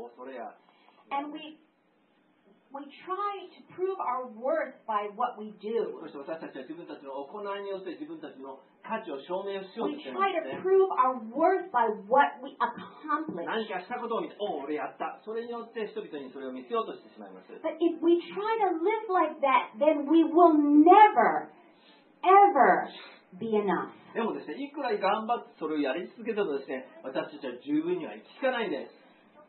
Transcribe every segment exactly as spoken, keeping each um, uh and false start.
恐れや And we we try to prove our worth by what we do. そして私たちは自分たちの行いによって自分たちの価値を証明しよう We としてい try ます to ね。 prove our worth by what we accomplish. 何かしたことを見て、おお、俺やった。それによって人々にそれを見せようとしてしまいます。 But if we try to live like that, then we will never, ever be enough. でもですね、いくら頑張ってそれをやり続けてもですね、私たちは十分には行き着かないんです。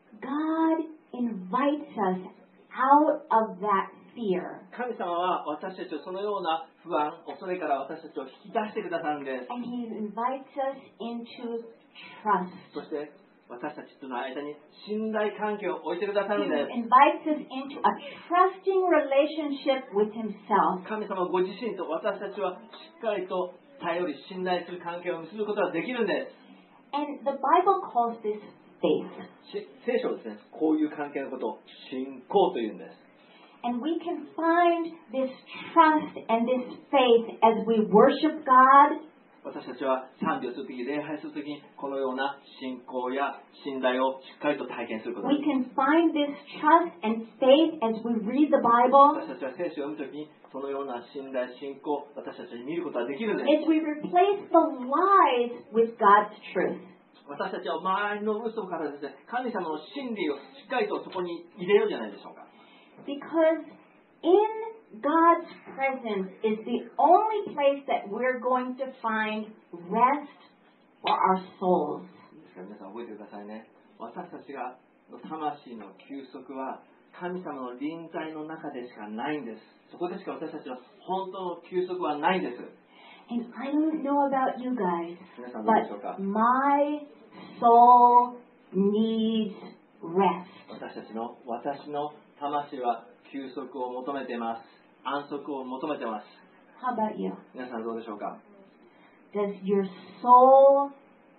God invites us out of that fear. 神様は私たちをそのような不安、恐れから私たちを引き出してくださるんです。 And He invites us into trust. そして私たちとの間に信頼関係を置いてくださ He るんです。 invites us into a trusting relationship with Himself. 神様ご自身と私たちはしっかりと頼り信頼する関係を結ぶことができるんです。 And the Bible calls this faith. し聖書はですね、こういう関係のことを信仰というんです。 And we can find this trust and this faith as we worship God, 私たちは賛美をするとき、礼拝するときにこのような信仰や信頼をしっかりと体験することが we できます。 can find this trust and faith as we read the Bible, 私たちは聖書を読むときにそのような信頼、信仰、私たちに見ることができるんです。 as we replace the lies with God's truth. 私たちは周りの嘘からですね、神様の真理をしっかりとそこに入れようじゃないでしょうか。 Because in God's presence is the only place that we're going to find rest for our souls. ですから皆さん覚えてくださいね。私たちがの魂の休息は神様の臨在の中でしかないんです。そこでしか私たちは本当の休息はないんです。 And I don't know about you guys, 皆さんどうでしょうか。 but my soul needs rest. 私たちの私の魂は休息を求めています。安息を求めています。 How about you? 皆さんどうでしょうか。 Does your soul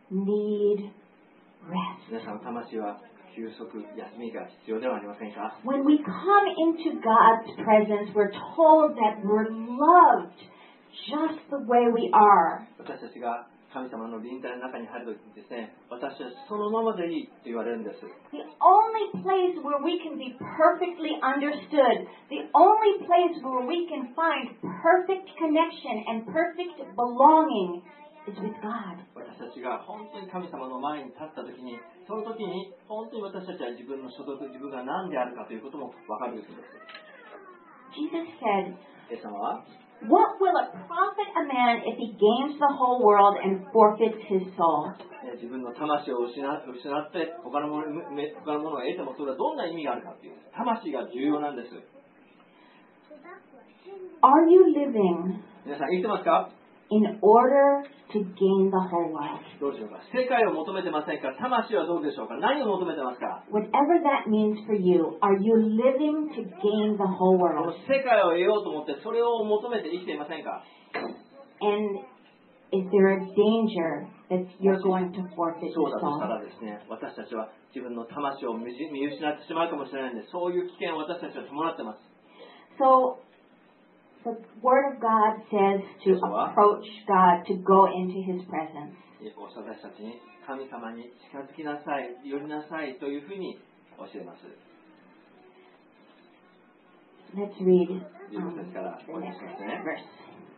need rest? 皆さんの魂は休息、休みが必要ではありませんか。 When we come into God's presence, we're told that we're loved just the way we are. 私たちが神様の臨在の中に入るときにですね、私たちそのままでいいと言われるんです。 The only place where we can be perfectly understood, the only place where we can find perfect connection and perfect belonging is with God. 私たちが本当に神様の前に立ったときに、その時に本当に私たちは自分の所属、自分が何であるかということも分かるんです。 Jesus said, イエス様は "What will it profit a man if he gains the whole world and forfeits his soul?" 自分の魂を失失って他のもの他のものを得てもそれはどんな意味があるかという魂が重要なんです。 Are you living 皆さん生きてますか。 in order to gain the whole world? どうでしょうか。世界を求めてませんか。魂はどうでしょうか。何を求めてますか。 Whatever that means for you, are you living to gain the whole この world? 世界を得ようと思ってそれを求めて生きていませんか。 And is there a danger that you're going to forfeit そう your だとした soul? らですね、私たちは自分の魂を見見失ってしまうかもしれないので、そういう危険を私たちは伴ってます。 So, the Word of God says to approach God, to go into His presence. 私たちに神様に近づきなさい、寄りなさいというふうに教えます。 Let's read um, じゅうご節から the お願い next しますね。 verse.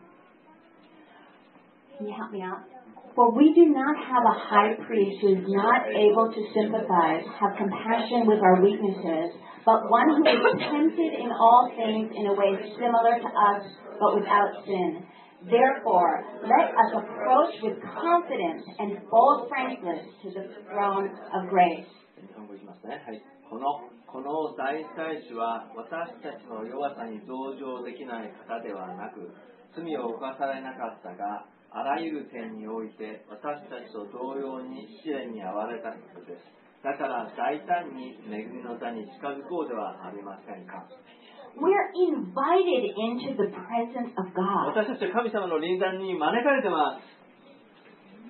Can you help me out? For we do not have a high priest who is not able to sympathize, have compassion with our weaknesses, but one who is tempted in all things in a way similar to us, but without sin. Therefore, let us approach with confidence and bold frankness to the throne of grace. 日本語いきますね。はい。このこの大祭司は私たちの弱さに同情できない方ではなく、罪を犯されなかったが、あらゆる点において私たちと同様に試練に遭われたことです。だから大胆に恵みの座に近づこうではありませんか。 We're invited into the presence of God. 私たちは神様の臨在に招かれてます。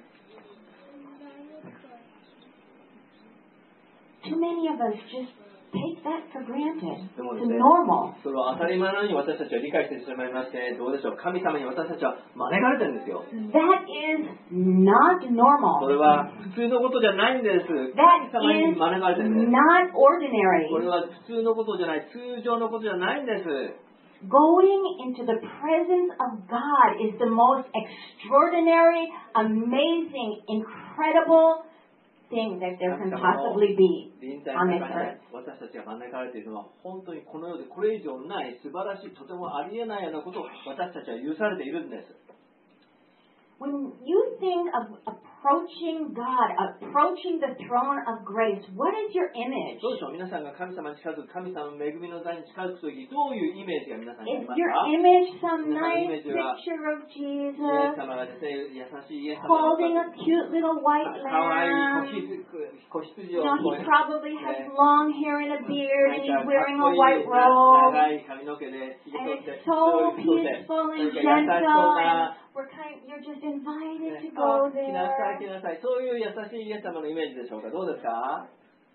Too many of us just take that for granted. でもで It's すね、 normal. それを当たり前のように私たちは理解してしまいまして、どうでしょう、神様に私たちは招かれてるんですよ。 That is not それ normal. は普通のことじゃないんです。 That 神様に招かれてるんです。 is not これ ordinary. は普通のことじゃない、通常のことじゃないんです。 Going into the presence of God is the most extraordinary, amazing, incredible thing that there can possibly be 臨在 on の this 中 earth. に私たちが招かれているのは本当にこの世でこれ以上ない素晴らしい、とてもありえないようなことを私たちは許されているんです。 When you think of approaching God, approaching the throne of grace, what is your image? どうでしょう、皆さんが神様に近づく、神様の恵みの座に近づくとき、どういうイメージが皆さんにあり Is ます your か？ image some 皆さんのイ nice メージは picture of イエス Jesus 様がですね、優しいイエス様が holding a cute little white かわいい lamb? 子羊 You を know, こう he probably has Yeah. long hair and a beard, and なん he's か wearing か a っこいい white robe. 長い髪の毛でひげ And 取って it's so そういう人で peaceful そ and れから優し gentle, そう and な we're kind, you're just invited ね to go あ来なさい来 there. なさい、そういう優しいイエス様のイメージでしょうか。どうですか？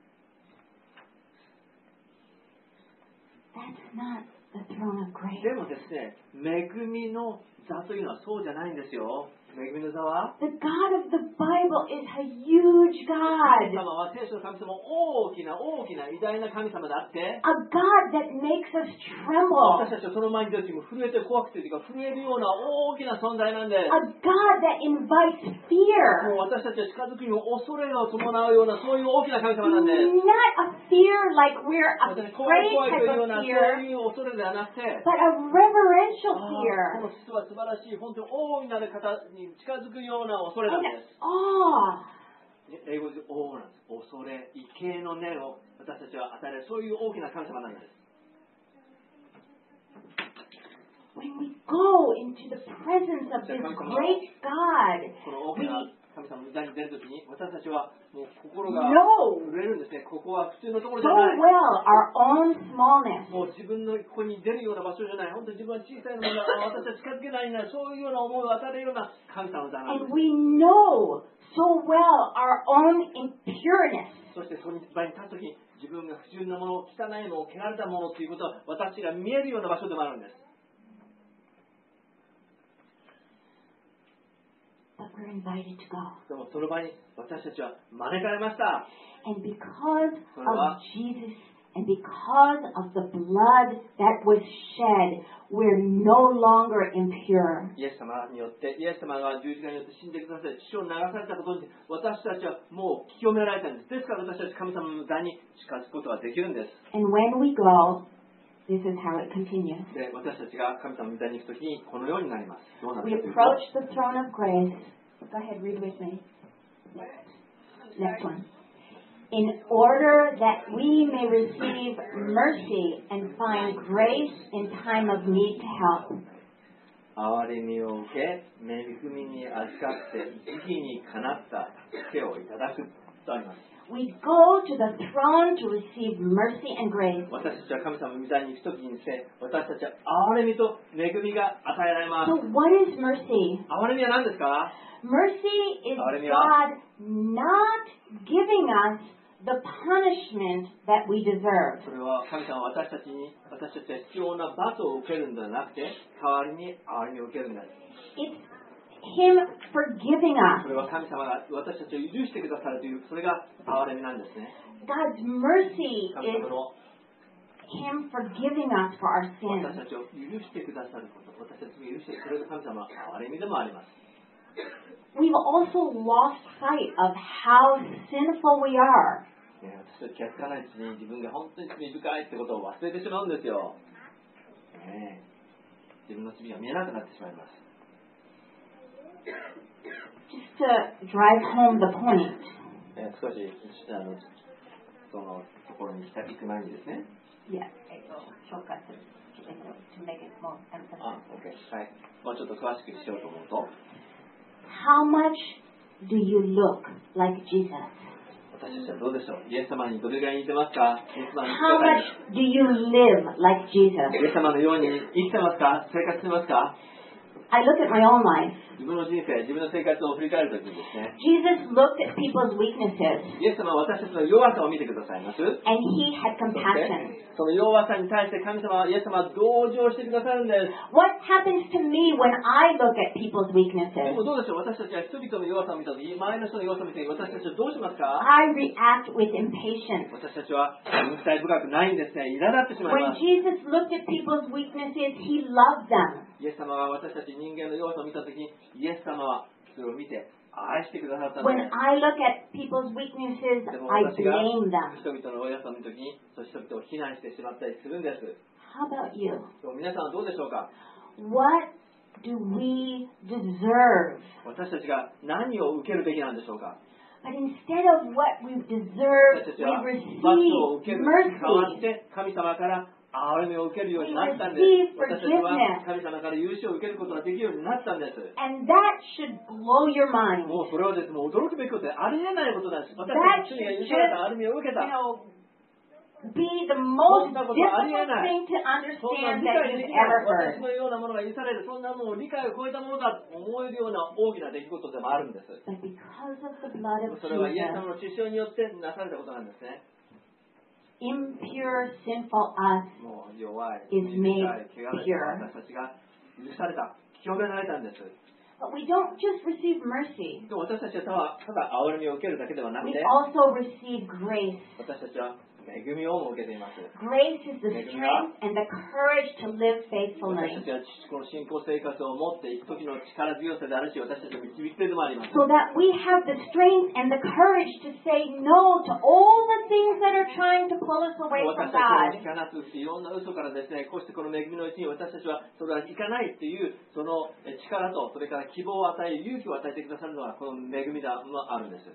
That's not the throne of grace. でもですね、恵みの座というのはそうじゃないんですよ。恵みの座は The God of the Bible is a huge 神 God. 様は聖書の神様、大きな大きな偉大な神様であって、 A God that makes us 私 tremble. たちはその前に出る時も震えて怖くてというか震えるような大きな存在なんで、 A God that invites も fear. う私たちは近づくにも恐れを伴うようなそういう大きな神様なんで、 Not a fear like we're 私怖い afraid 怖いというよう type な of そう fear, いう恐れではなくて、 but a reverential あ fear. この実は素晴らしい本当に大いなる方に近づくような恐れなん And です。 awe. 英語で大なんです。恐れ、畏敬の念を私たちは与える、そういう大きな神様なんです。 When we go into the presence of this great God, この大き we な神様の座に出るときに私たちはもう心が know 震えるんですね。ここは普通のところじ so ゃない。 well our own smallness. もう自分のここに出るような場所じゃない。本当に自分は小さいのものだ。私は近づけないんだ。そういうような思いを与えるような神様の座なんで And す。 we know so well our own impureness. そしてその場に立つとき、自分が不純なもの、汚いもの、汚れたものということは私が見えるような場所でもあるんです。 But we're invited to go. でもその場に私たちは招かれました。 And because of Jesus and because of the blood that was shed, we're no longer impure. イエス様によって、イエス様が十字架によって死んでくださり、血を流されたことに私たちはもう清められたんです。ですから私たち神様の座に近づくことができるんです。 And when we go, this is how it continues. で、私たちが神様の座に行くときにこのようになります。どうなる We かというと、 approach the throne of grace. Go ahead, read with me. Next one. In order that we may receive mercy and find grace in time of need to help. 憐れみを受け、恵みに預かって時期にかなった助けをいただくとあります。 We go to the throne to receive mercy and grace. 私たちは神様の御座に行くときにですね、私たちは憐れみと恵みが与えられます。 So what is mercy? 憐れみは何ですか？ Mercy is 憐れみは God not giving us the punishment that we deserve. それは神様は私たちに、私たちは必要な罰を受けるんではなくて、代わりに憐れみを受けるんです。 It's Him forgiving そ us. れは神様が私たちを許してくださるという、それが憐れみなんですね。 God's mercy 神 is 様の Him forgiving us for our 私 sins. たちを許してくださること、私たちを許してくれる神様は憐れみでもあります。 We've also lost sight of how sinful we are. ね、私たち気がつかないうちに自分が本当に罪深いってことを忘れてしまうんですよ。ね、自分の罪が見えなくなってしまいます。 Just to drive home the point, え少しあのそのところに行く前にですね。 yeah, shortcut to, to make it more あ、 emphasis. OK。はい。もうちょっと詳しくしようと思うと、 How much do you look like Jesus? 私たちはどうでしょう。イエス様にどれぐらい似てますか？イエス様に How much do you live like Jesus? イエス様のように生きてますか？生活してますか？ I look at my own life. 自分の人生、自分の生活を振り返るときにですね、 Jesus looked at people's weaknesses イエス様は私たちの弱さを見てくださいます。 and he had そして compassion. その弱さに対して神様は、イエス様は同情してくださるんです。 What happens to me when I look at people's で weaknesses? もどうでしょう、私たちは人々の弱さを見たとき、周りの人の弱さを見たとき、私たちはどうしますか？ I react with impatience. 私たちは忍耐深くないんですね。苛立ってしまい When ます。 Jesus looked at people's weaknesses, he loved them. イエス様は私たち人間の弱さを見たときに、イエス様はそれを見て愛してくださったんで When す。 I look at people's weaknesses, でも I 私が blame them. 人々の弱さを見るときに、その人々を非難してしまったりするんです。 How about you? でも皆さんはどうでしょうか？ What do we deserve? 私たちが何を受けるべきなんでしょうか？ But instead of what we deserve, 私たち we は罰を受け receive るに代わっ mercy. て神様から憐れみを受けるようになったんで We す。 receive 私たちは forgiveness. 神様から許しを受けることができるようになったんです。 And that should blow your mind. もうそれはですね、もう驚くべきことでありえないことなんです。私 That たち should が just, 許された憐れみを受け you た。 know, be the most そんなことありえ difficult ない。 thing to そんな understand 理 that 解で you've きない ever 私 heard. のようなものが許される、そんなものを理解を超えたものだと思えるような大きな出来事でもあるんです。 But because of the blood で of もそれはイエス Jesus, 様の血潮によってなされたことなんですね。 impure, sinful us もう弱い、 is 短 made い、汚れた pure. 私たちが許された、清められたんです。 But we don't just receive mercy. でも私たちはただただ憐れみを受けるだけではなく We て、 also receive grace. 私たちは恵みをも受けています。 Grace is the strength and the courage to live 私 faithfully. たちはこの信仰生活を持っていく時の力強さであるし、私たちの導き手でもあります。 So that we have the strength and the courage to say no to all the things that are trying to pull us away 私 from たちを God. 引き離すいろんな嘘からですね、こうしてこの恵みのうちに私たちはそれはいかないっていうその力と、それから希望を与え、勇気を与えてくださるのがこの恵みだもあるんです。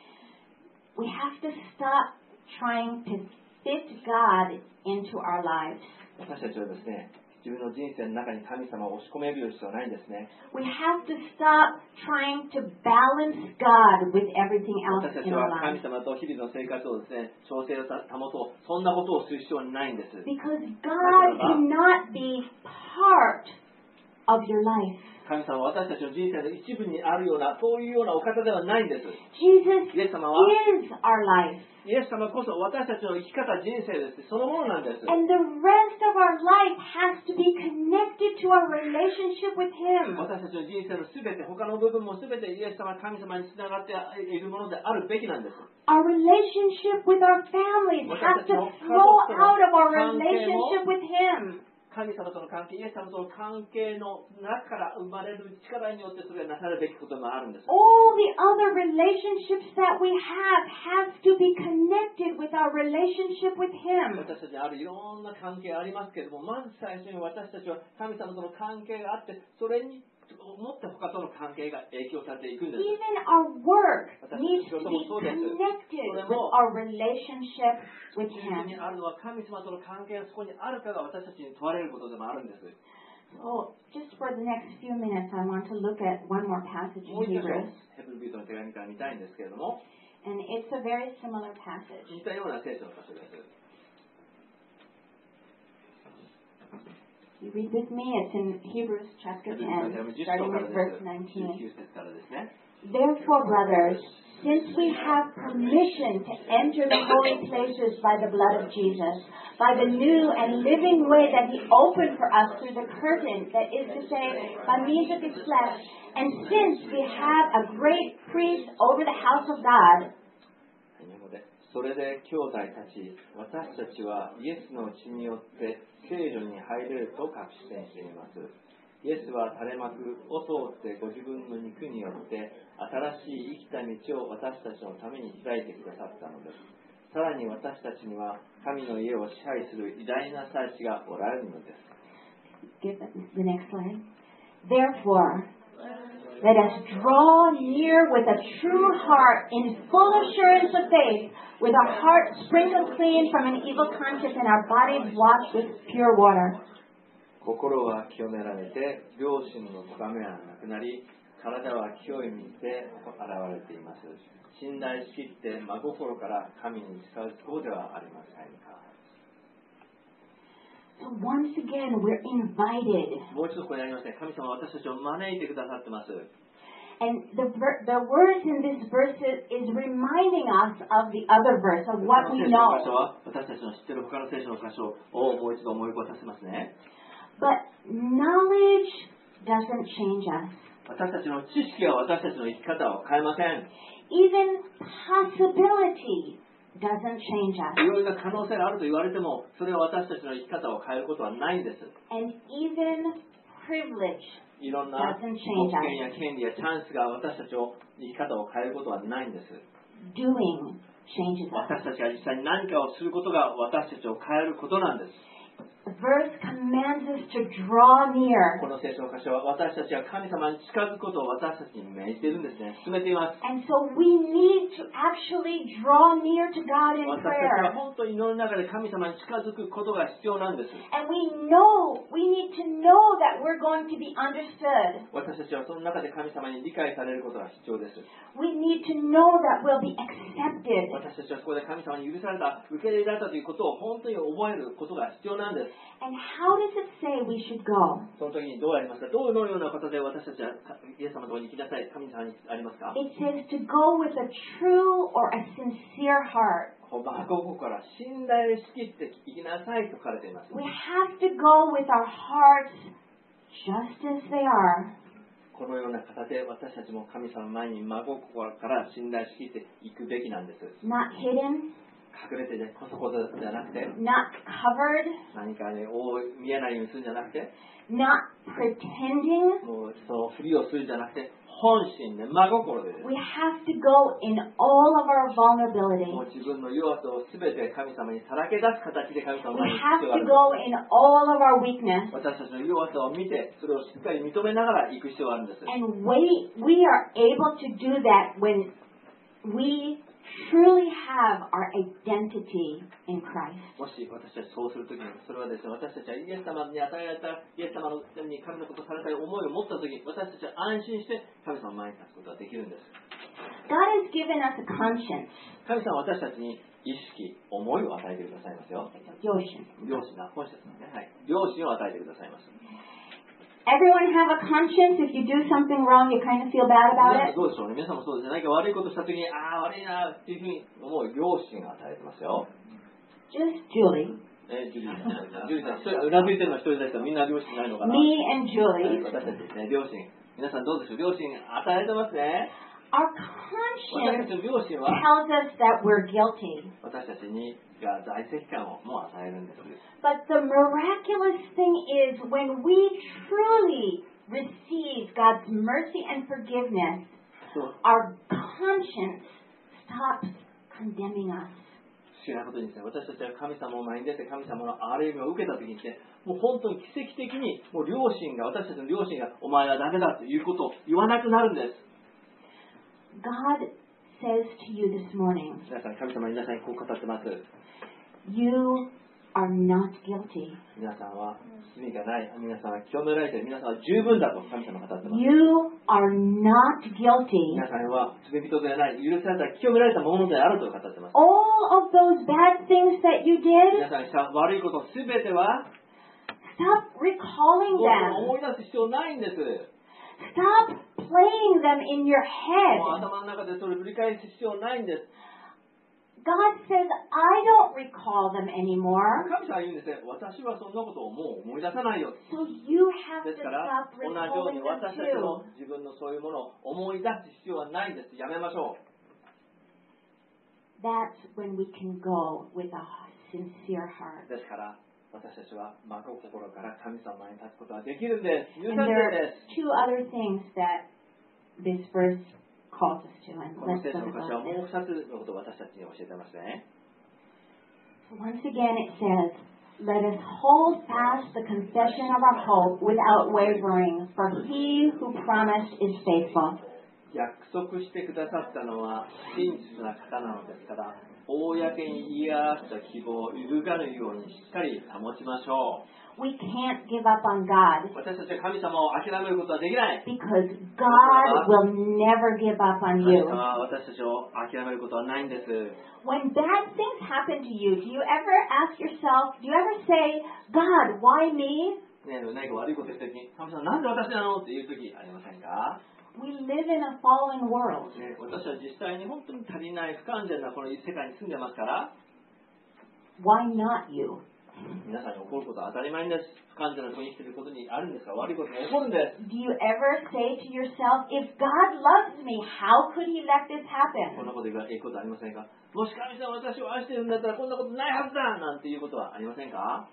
We have to stop trying to fit God into our lives. 私たちはですね、自分の人生の中に神様を押し込める必要はないんですね。 We have to stop trying to balance God with everything else 私たち in our は神 lives. 様と日々の生活をですね、調整を保とう、そんなことをする必要はないんです。 Because God cannot be part of your life. 神様は私たちの人生の一部にあるような、そういうようなお方ではないんです。 Jesus イエス様は is our life. イエス様こそ私たちの生き方、人生です。そのものなんです。 And the rest of our life has to be connected to our relationship with Him. 私たちの人生のすべて、他の部分もすべてイエス様、神様につながっているものであるべきなんです。 Our relationship with our families has to flow out of our relationship with Him. 神様との関係、イエス様との関係の中から生まれる力によってそれがなされるべきこともあるんです。 All the other relationships that we have has to be connected with our relationship with Him. 私たちにあるいろんな関係ありますけれども、まず最初に私たちは神様との関係があって、それにもって他との関係が影響されていくんです。 Even our work needs to be connected with our relationship with 中心に Him. あるのは神様との関係がそこにあるかが私たちに問われることでもあるんです。 So, just for the next few minutes, I want to look at one more passage もう in 一箇所 Hebrews. ヘブルビートの手紙から見たいんですけれども、 And it's a very similar passage. 似たような聖書の箇所です。 You read with me, it's in Hebrews ヘ chapter ブルビートの ten, 手紙じゅっ starting 章から with で verse す。 nineteen. じゅうきゅう節からですね。 Therefore, brothers, since we have permission to enter the holy places by the blood of Jesus, by the new and living way that He opened for us through the curtain, that is to say, by means of His flesh, and since we have a great priest over the house of God, それで兄弟たち、私たちはイエスの血によって聖女に入れると確信しています。イエスは垂れ幕を通ってご自分の肉によって新しい生きた道を私たちのために開いてくださったのです。さらに私たちには神の家を支配する偉大な祭司がおられるのです。 give the next slide. Therefore, let us draw near with a true heart in full assurance of faith, with our hearts sprinkled clean from an evil conscience and our bodies washed with pure water. 心は清められて、良心の咎めはなくなり、体は清い水で現れています。信頼しきって真心から神に使うそうではありませんか。 So once again, we're invited. もう一度これやりますね。神様は私たちを招いてくださってます。 And the, ver- the words in this verse is, is reminding us of the other verse, of what この we 聖書の箇所 know. は私たちの知っている他の聖書の箇所をもう一度思い起こさせますね。 But knowledge doesn't change us. 私たちの知識は私たちの生き方を変えません。 Even possibility doesn't change い us. ろいろな可能性があると言われても、それは私たちの生き方を変えることはないんです。 And even privilege いろんな doesn't 特 change 権 us. や権利やチャンスが私たちを生き方を変えることはないんです。 Doing changes us. 私たちが実際に何かをすることが私たちを変えることなんです。 The verse commands us to draw near. この聖書の箇所は私たちが神様に近づくことを私たちに命じているんですね。進めています。 And so we need to actually draw near to God in 私たちは prayer. 本当に祈りの中で神様に近づくことが必要なんです。 And we know, we need to know that we're going to be understood. 私たちはその中で神様に理解されることが必要です。 We need to know that we'll be accepted. 私たちはここで神様に許された、受け入れられたということを本当に覚えることが必要なんです。 And how does it say we should go? その時にどうやりますか？どのような形で私たちはイエス様のところに行きなさい、神様にありますか？ It says to go with a true or a sincere heart. 真心から信頼しきって行きなさいと書かれています。 We have to go with our hearts just as they are. このような形で私たちも神様の前に真心から信頼しきっていくべきなんです。 Not hidden, 隠れてね、こそこそじゃなくて、 not covered, 何かね、覆い見えないようにするんじゃなくて、 not pretending. もうそのふりをするんじゃなくて、本心で真心でです。 We have to go in all of our vulnerability. もう自分の弱さをすべて神様にさらけ出す形で神様 We に have 必要があ to る。 go in all of our weakness. 私たちの弱さを見て、それをしっかり認めながら行く必要があるんです。 And we, we are able to do that when we truly have our identity in Christ. もし私たちそうするときに、それはですね、私たちはイエス様に与えられた、イエス様のために神のことをされたい思いを持ったときに、私たちは安心して神様の前に立つことができるんです。 God has given us a conscience. 神様は私たちに意識、思いを与えてくださいますよ。 良心。 良心な、本質ですね。はい。良心を与えてくださいます。 Everyone have a conscience. If you do something wrong, you kind of feel bad 皆 about さん it. どうでしょうね。皆さんもそうですね。何か悪いことしたときに、ああ、悪いなっていうふうに思う良心を与えてますよ。 Just Julie. えー、ジュリーさん。ジュリーさん、一人うなずいてるのは一人ですけど、みんな良心ないのかな。 Me and はい Julie. 私たちですね、良心。皆さんどうでしょう。良心与えてますね。 Our 私た conscience ちの良心は tells us that we're guilty. 私たちにが在籍感をも与えるんです。 But the miraculous thing is when we truly receive God's mercy and forgiveness, そう our conscience stops condemning us. 不思議なことにですね、私たちは神様の前に出て神様の憐れみを受けたときにですね、もう本当に奇跡的にもう良心が、私たちの良心がお前はダメだということを言わなくなるんです。 God says to you this morning, 皆さん、神様に皆さんにこう語ってます。 you are not guilty. 皆さんは罪がない。皆さんは清められている。皆さんは十分だと神様が語ってます。 You are not guilty. 皆さんは罪人ではない。許された、清められたものであると語ってます。 All of those bad things that you 皆 did, さんした悪いことすべては stop recalling もう them. 思い出す必要ないんです。 Stop playing them in your もう head. 頭の中でそれを繰り返す必要ないんです。 God says, I don't recall them anymore. 神様は言うんですね。私はそんなことをもう思い出さないよ。 So you have で to すから、 stop 同じように recalling them 私たちも too. 自分のそういうものを思い出す必要はないんです。やめましょう。 That's when we can go with a sincere heart. ですから、私たちは真心から神様に立つことができるんです。許 And さ there れ are てです。 two other things that this verse calls us to. And この let's 聖書 look の at 箇所は those. もう二つのことを私たちに教えてますね。 Once again, it says, let us hold fast the confession of our hope without wavering, for he who promised is faithful. 約束してくださったのは真実な方なのですから、 公に言い表した希望を揺るがぬようにしっかり保ちましょう。 We can't give up on God 私たちは神様を諦めることはできない。 because God will never give up on 神 you. 様は私たちを諦めることはないんです。 When bad things happen to you, do you ever ask yourself, do you ever say, God, why me? ね、何か悪いことしたときに、神様なんで私なのっていうときありませんか？ We live in a fallen world. ね、私は実際に本当に足りない不完全なこの世界に住んでますから、 Why not you? 皆さんに起こることは当たり前です。不完全な国に生きていることにあるんですから、悪いことが起こるんです。 Do you ever say to yourself, if God loves me, how could he let this こん happen? なこと言うことありませんか？もし神様私を愛しているんだったらこんなことないはずだなんていうことはありませんか？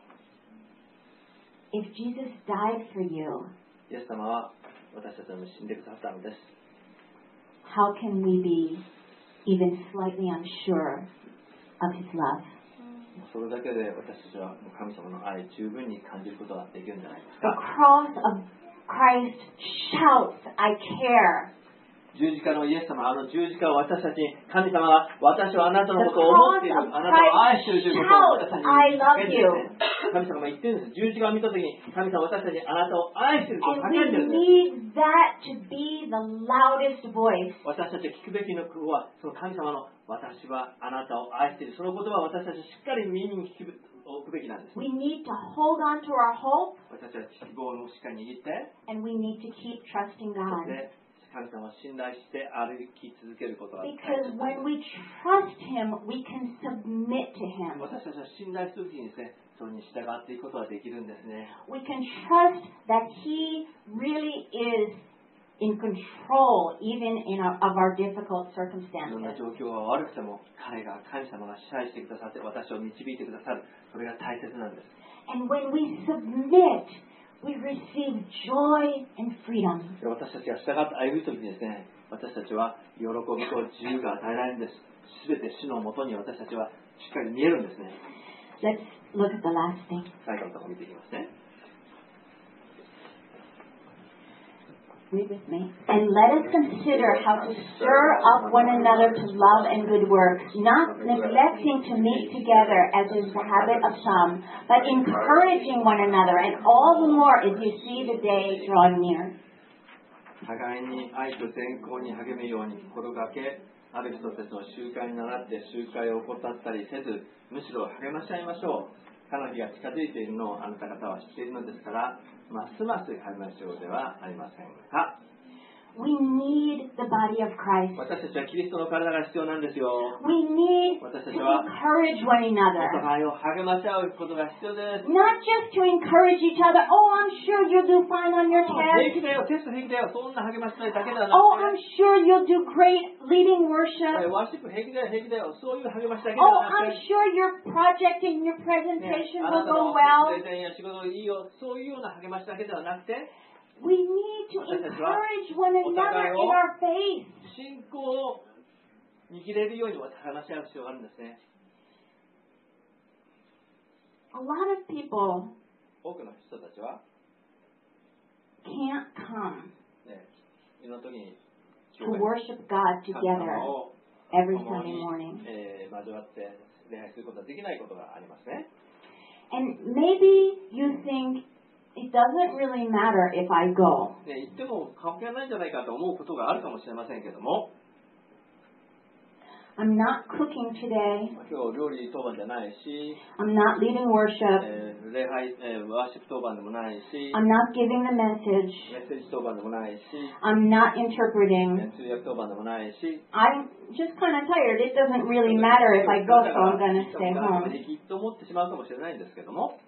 If Jesus died for you, イエス様は私たちのために死んでくださったのです。 how can we be even slightly unsure of his love? それだけで私たちは神様の愛十分に感じることができるんじゃないです The か。 cross of Christ shouts, I care. 十字架のイエス様、あの十字架を私たちに神様が私はあなたの The ことを思っている、 cross of あなたを愛しているということを Christ 私たち shouts, I に love 言って you. るんですね。神様が言ってるんです。十字架を見たときに神様は私たちにあなたを愛していると And 叫んでるん we です。 need that to be the loudest voice. 私たちが聞くべきの句はその神様の私はあなたを愛している、その言葉を私たちしっかり耳に聞くべきなんです。 We need to hold on to our hope, 私たちは希望をしっかり握って、 and we need to keep trusting そ God. して神様を信頼して歩き続けることが大切 Because です。 when we trust him, we can submit to him. 私たちは信頼するときにですね、それに従っていくことができるんですね。 We can trust that he really is in control even in our, of our difficult いろんな circumstances. 状況が悪くても彼が神様が支配してくださって私を導いてくださる、それが大切なんです。 And when we submit, we receive joy and freedom. で私たちが従って歩むときにですね、私たちは喜びと自由が与えられるんです。すべて主のもとに私たちはしっかり見えるんですね。 Let's look at the last thing. 最後のところを見ていきますね。 Read with me. And let us consider how to stir up one another to love and good works, not neglecting to meet together as is the habit of some, but encouraging one another, and all the more as you see the day drawing near. 互いに愛と善行に励むように心がけ、ある人たちの習慣に倣って集会を怠ったりせず、むしろ励まし合いましょう。彼の日が近づいているのをあなた方は知っているのですから、ますます励ましようではありませんか。 We need the body of Christ. 私たちはキリストの体が必要なんですよ。 We need to 私たちは encourage one お another. 互いを励まし合うことが必要です。 Not just to encourage each other. Oh, I'm sure you'll do fine on your 平 test. 気だよ、テスト平気だよ、そんな励ましないだけではな Oh, く I'm て、 sure you'll do great leading え worship. ワーシップ平気だよ、平気だよ、そういう励ましだけで Oh, はな I'm くて、 sure your project and your ね presentation あな will た go の well. プレゼンや仕事いいよ、そういうような励ましだけではなくて、 We need to encourage one another in our faith. 信仰を握れるように話し合う必要があるんですね。 A lot of people 多くの人たちは、 can't come ね、いろんな時に to worship God 神 together 様を every 共 Sunday に、 morning. えー、交わって礼拝することができないことがありますね。 And maybe you think it doesn't really matter if I go. ね、言っても関係ないんじゃないかと思うことがあるかもしれませんけども、 I'm not cooking today. 今日料理当番じゃないし、 I'm not leading worship. えー、礼拝、えー、ワーシップ当番でもないし、 I'm not giving the message. メッセージ当番でもないし、 I'm not interpreting. 通訳当番でもないし、 I'm just kind of tired. It doesn't really matter if I go, so I'm going to stay home. 平気と思ってしまうかもしれないんですけども、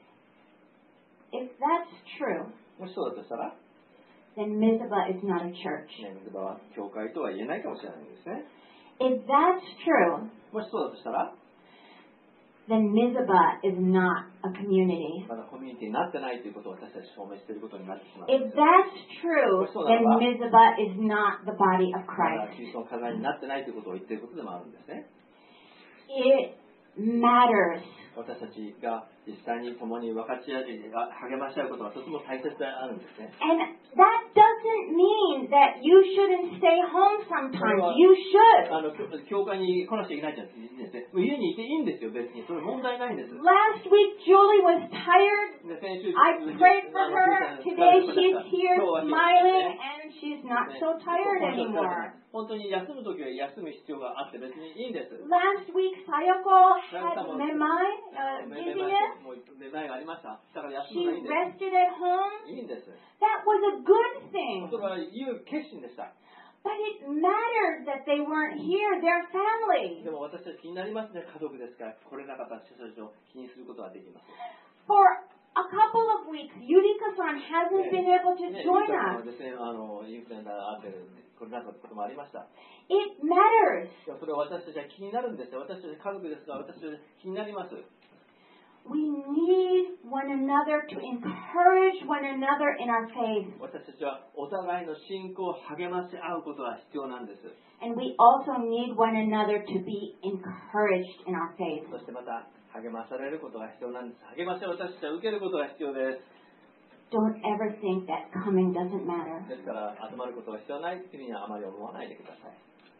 If that's true, もしそうだとしたら、 then Mizpah is not a church. ね、水場は教会とは言えないかもしれないんですね。 If that's true, もしそうだとしたら、 then Mizpah is not a community. まだコミュニティになってないということを私たち証明していることになってしまう。 If that's true, then Mizpah is not the body of まだ Christ. キリストの体になってないということを言っていることでもあるんですね。 It matters. 私たちが実際に共に分かち合い、励まし合うことがとても大切であるんですね。 And that doesn't mean that you shouldn't stay home sometimes. You should. あの教会に来なきゃいけないじゃんって言うんですね。家にいていいんですよ、別に。それ問題ないんです。 Last week, Julie was tired. で先週 I prayed for her. Today, she's here smiling, and she's not so tired anymore. 本当に休むときは休む必要があって別にいいんです。 Last week, Sayoko had memai, uh, dizziness. もうめまいがありました。だから休 She むのがいいんです。 rested at home. いいんです。 That was a good thing. それは言う決心でした。 But it mattered that they weren't here. They're family. でも私たち気になりますね。家族ですから来れなかった人たちを気にすることができます。 For a couple of weeks, Yurika-san hasn't been able to join us. ですね、あのインフルエンザがあって来れなかったこともありました。 It matters. それは私たちは気になるんですよ。私たち家族ですから私たち気になります。 We need one another to encourage one another in our faith. 私たちはお互いの信仰を励まし合うことが必要なんです。 And we also need one another to be encouraged in our faith. そしてまた励まされることが必要なんです。励ましを私たちは受けることが必要です。 Don't ever think that coming doesn't matter. ですから集まることが必要ないというふうにはあまり思わないでください。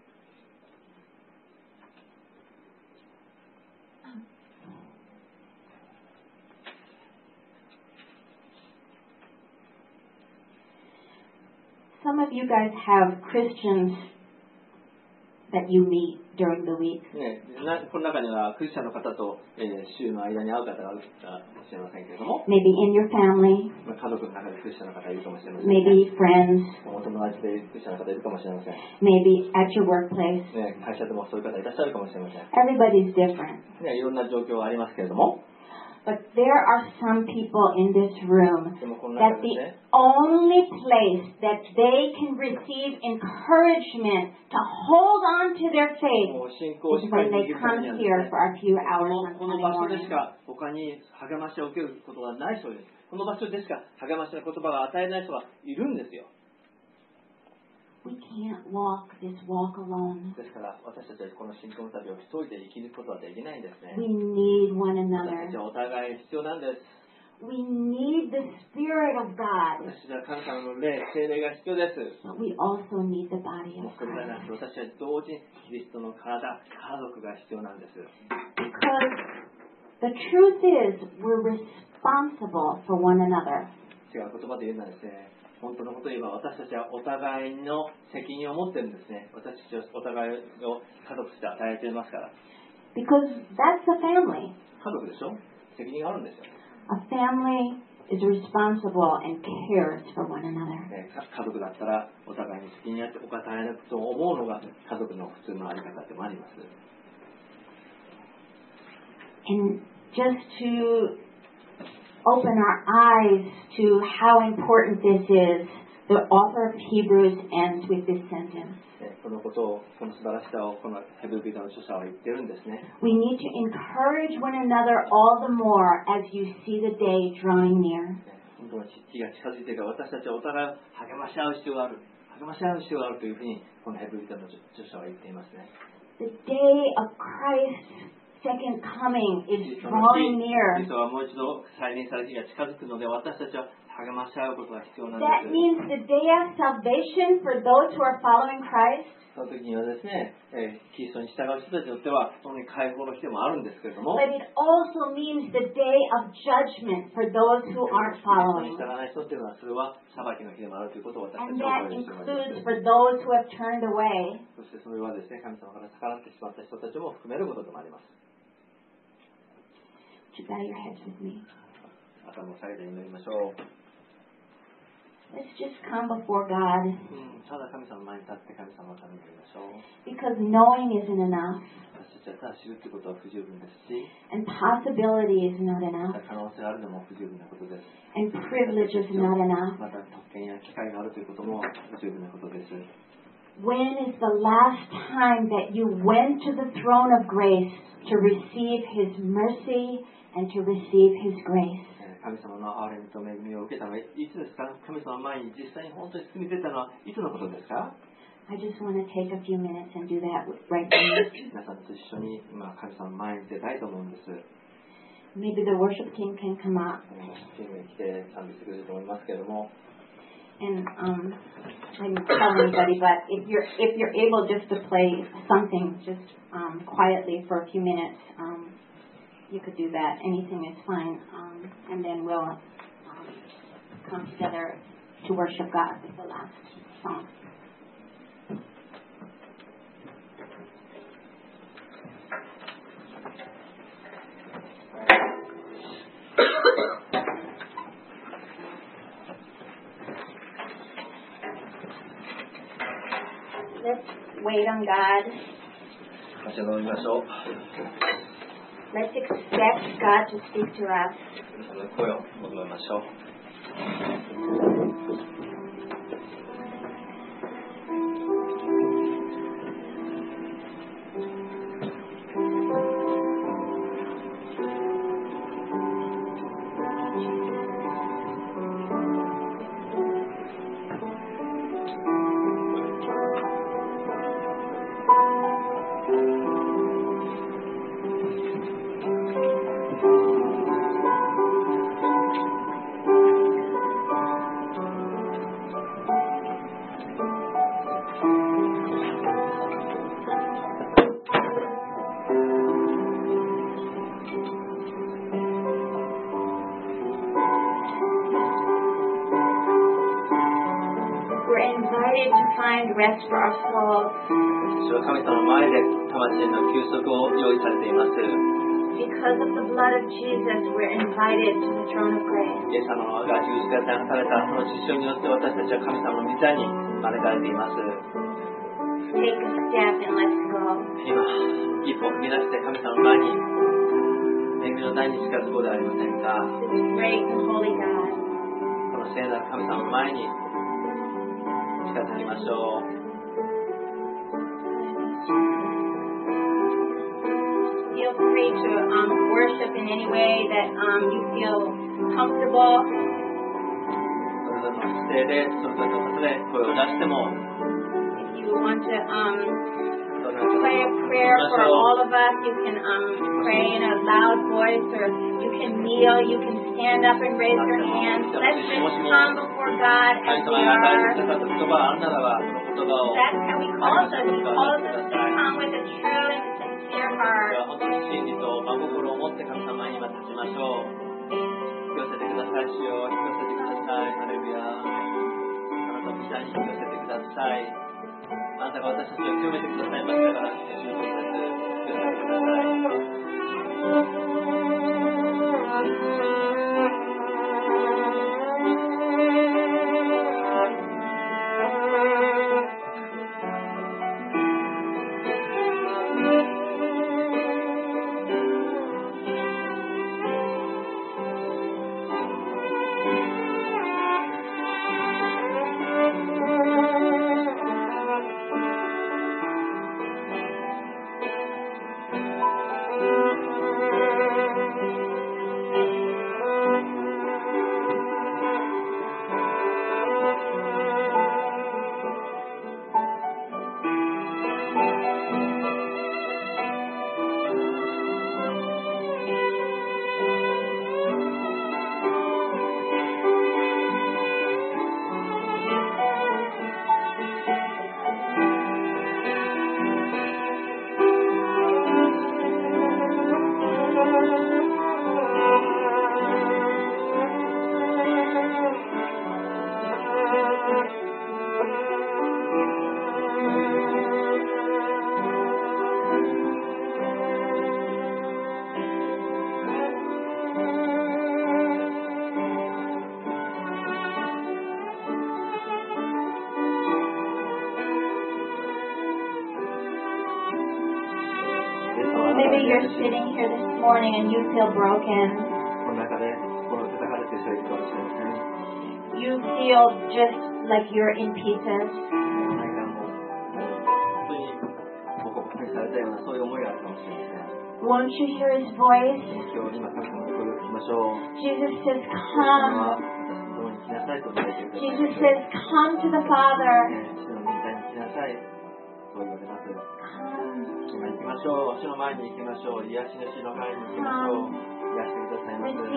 Some of you guys have Christians that you meet during the week. ね、なこの中にはクリスチャンの方と、えー、週の間に会う方がいるかもしれませんけれども、 Maybe in your family, まあ、家族の中でクリスチャンの方いるかもしれません、ね。 maybe friends, お友達でクリスチャンの方いるかもしれません。 maybe at your workplace. ね、会社でもそういう方いらっしゃるかもしれません。 Everybody's different. ね、いろんな状況はありますけれども、 But there are some people in this room でもこの that 中で the ね、 only place that they can receive encouragement to hold on to their も faith う信仰を is しっかり when 握 they るため come にはです here ね、 for a few こ hours の on この Sunday 場所でし morning. か他に励ましを受けることがない人です。この場所でしか励ましの言葉が与えない人がいるんですよ。 We can't walk this walk alone. ですから私たちはこの信仰の旅を一人で生き抜くことはできないんですね。 We need one 私たち another. はお互い必要なんです。 We need the Spirit of God. 私たちは神様の霊、聖霊が必要です。 But we also need the body も of うそれだけな Christ. く私たち同時にキリストの体、家族が必要なんです。 Because the truth is, we're responsible for one another. 違う言葉で言うのはですね、本当のことを言えば私たちはお互いの責任を持ってるんですね。私たちはお互いを家族として与えていますから。 Because that's a family. 家族でしょ？責任があるんですよ。 A family is responsible and cares for one another. ね、家族だったらお互いに責任あってお互いのことを思うのが家族の普通のあり方でもあります。 And just to open our eyes to how important this is, the author of Hebrews ends with this sentence. ね、このことを、この素晴らしさをこのヘブル人の著者は言ってるんですね。 We need to encourage one another all the more as you see the day drawing near. 本当に日が近づいているから私たちはお互いを励まし合う必要がある。励まし合う必要があるというふうにこのヘブル人の著者は言っていますね。 The day of Christ's second coming is drawing near. 実はもう一度再臨される日が近づくので私たちは励まし合うことが必要なんで That す。 means the day of salvation for those who are following Christ. その時にはですね、えー、キリストに従う人たちによっては本当に解放の日でもあるんですけれども、 But it also means the day of judgment for those who aren't キリストに following. 従わない人っていうのはそれは裁きの日でもあるということを私た And ちは that 覚える必要があります。 includes for those who have turned away. そしてそれはですね、神様から逆らってしまった人たちも含めることでもあります。 Would you bow your heads with me? 頭を下げて祈りましょう。 Let's just come before God うん、ただ神様の前に立って神様のために祈りましょう。 because knowing isn't enough 私たちはただ知るということは不十分ですし、 and possibility is not enough 可能性があるのも不十分なことです。 and privilege is not enough. また特権や機会があるということも不十分なことです。 When is the last time that you went to the throne of grace to receive His mercy and to receive His grace? 神様の憐れみと恵みを受けたのはいつですか？神様の前に実際に本当に進み出たのはいつのことですか？ I just want to take a few minutes and do that right now. 皆さんと一緒に今神様の前に出たいと思うんです。 maybe the worship team can come up. チームに来て賛美してくれると思いますけれども。 And um, I didn't tell anybody, but if you're if you're able just to play something just um, quietly for a few minutes, um, you could do that. Anything is fine, um, and then we'll um, come together to worship God with the last song. Let's wait on God. 立ち止まりましょう。 Let's expect God to speak to us. その声を求めましょう。 Rest for our souls. 主は神様の前で魂の休息を用意されています。 Because of the blood of Jesus, we're invited to the throne of grace. イエス様が十字架で流されたその血潮によって私たちは神様の御座に招かれています。 Take a step and let's go. 今、一歩踏み出して神様の前に恵みの台に近づこうではありませんか。 This great and holy God. この聖なる神様の前に近づきましょう。 Feel free to um, worship in any way that um, you feel comfortable. それぞれの姿勢で、それぞれの方で声を出しても、 If you want to um, play a prayer for all of us, you can um, pray in a loud voice, or you can kneel, you can stand up and raise your hands. Let's just come before God as we are. That's how He calls us. He calls us to come with a true and sincere heart. 本当に真理と真心を持って神様に今立ちましょう。引き寄せてください、主よ。引き寄せてください。ハレルヤ。あなたの御座に引き寄せてください。あなたが私たちを清めてくださいましたから、主よ、引き寄せてください。 Maybe you're sitting here this morning and you feel broken. この中で心を叩かれている人がいるかもしれません。 You feel just like you're in pieces. 何かもう本当にボコボコにされたようなそういう思いがあるかもしれません。 Won't you hear His voice? 今日今神様の声を聞きましょう。 Jesus says, 神 Come. 様は私のところに来なさいと言ってください。 Jesus says, Come to the Father. 主の御座に来なさい。そう言われます。 Come. 今行きましょう。主の前に行きましょう。癒し主の前に行きましょう。癒してく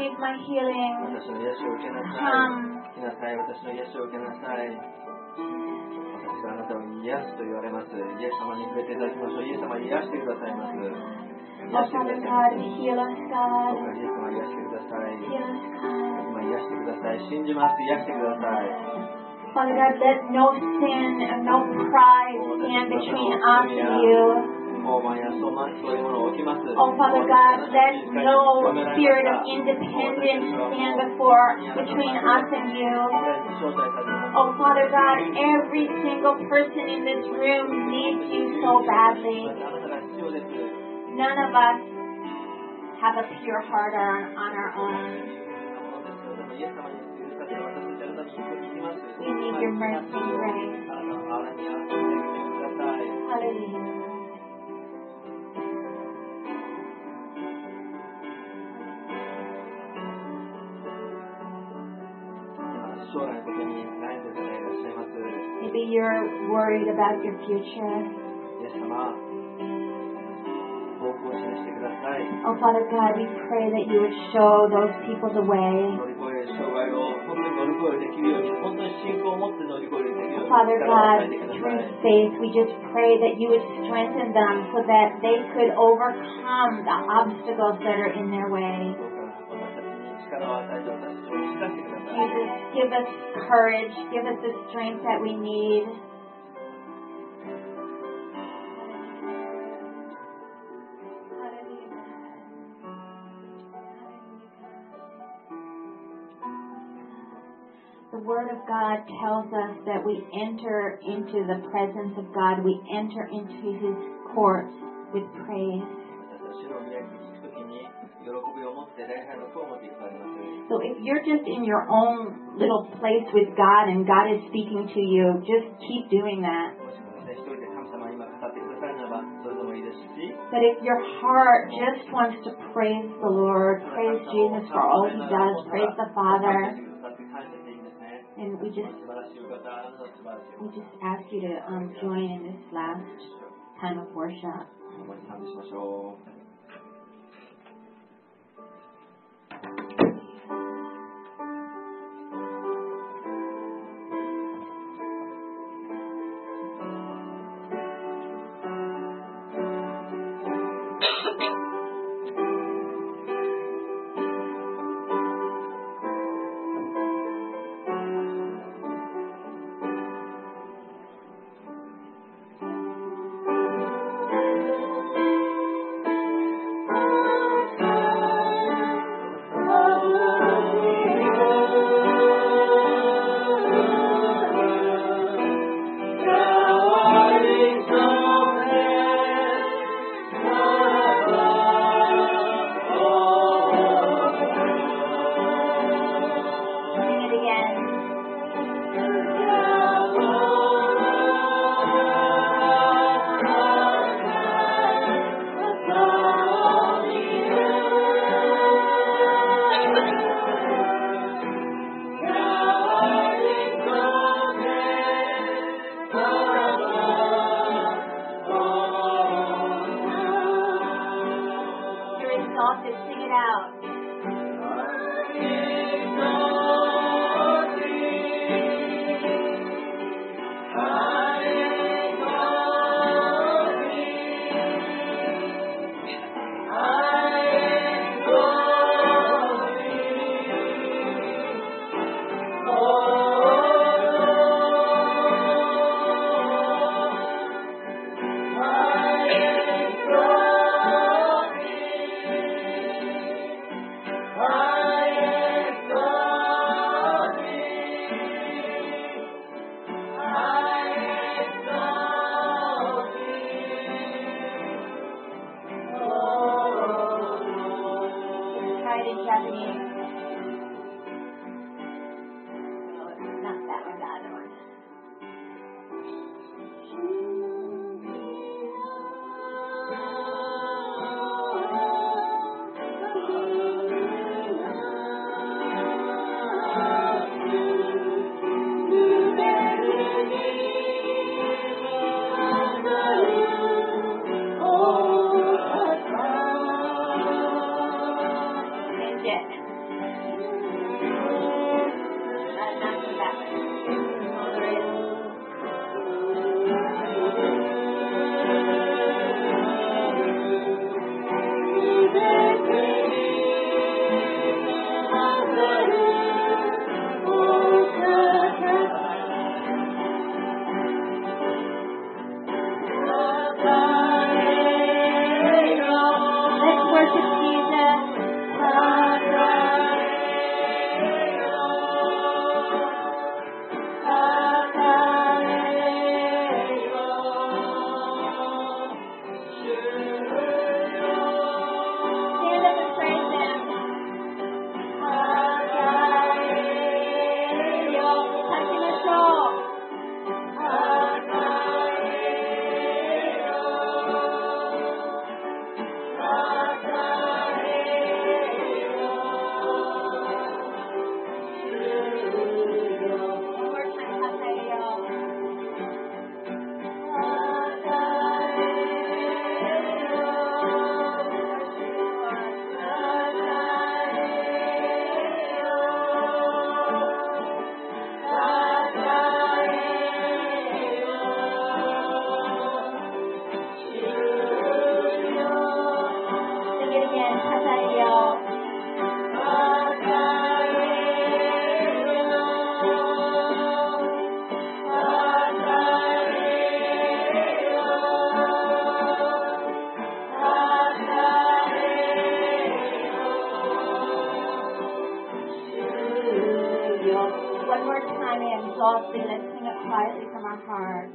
receive my healing. 私の癒しを受けなさい。 Come. 来なさい。私の癒しを受けなさい。私があなたを癒すと言われます。イエス様に触れていただきましょう。イエス様癒してくださいます。 Oh, Father God, heal us, どう God. かイエス様癒してください。 Heal us, God. 今癒してください。信じます。癒してください。 Father God, let no sin and no pride stand between us and you. 傲慢やそういうものを起きます。 Oh, Father God, let no spirit of independence stand before, between us and you. Oh, Father God, every single person in this room needs you so badly. None of us have a pure heart on, on our own. We need your mercy and grace. Hallelujah. 将来のことに悩んでいる方がいらっしゃいます。 Maybe you're worried about your future. イエス様、方向を示してください。 Oh, Father God, we pray that you would show those people the way. 乗り越える障害を本当に乗り越えできるように、本当に信仰を持って乗り越えできるように Father 力を God, 与えてくださ through い。 faith, we just pray that you would strengthen them so that they could overcome the obstacles that are in their way. どうか私たちに力を与えて私たちを押し出してください。 Jesus, give us courage, give us the strength that we need. The Word of God tells us that we enter into the presence of God. We enter into His courts with praise. 私たちの主の宮に行くときに喜びを持って礼拝の声を持っていかれます。 So if you're just in your own little place with God and God is speaking to you, just keep doing that. もしもですね、一人で神様が今語ってくださるならばそれでもいいですし、 But if your heart just wants to praise the Lord, praise Jesus for all He does, praise the Father, and we just we just ask you to um, join in this last time of worship. 共に賛美しましょう。 One more time in exhausted. Let's sing it quietly from our heart.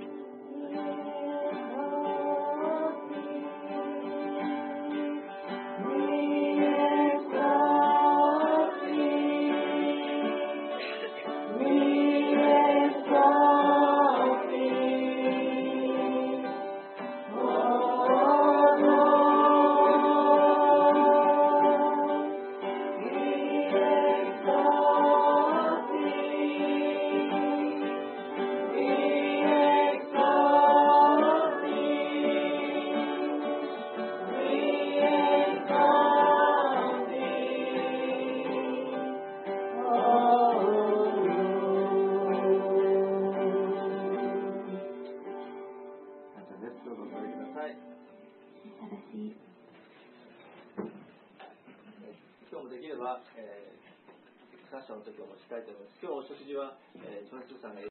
今日もできれば、えー、クラッシャーの時をお持ちしたいと思います。今日お食事は、えー、トランスさんが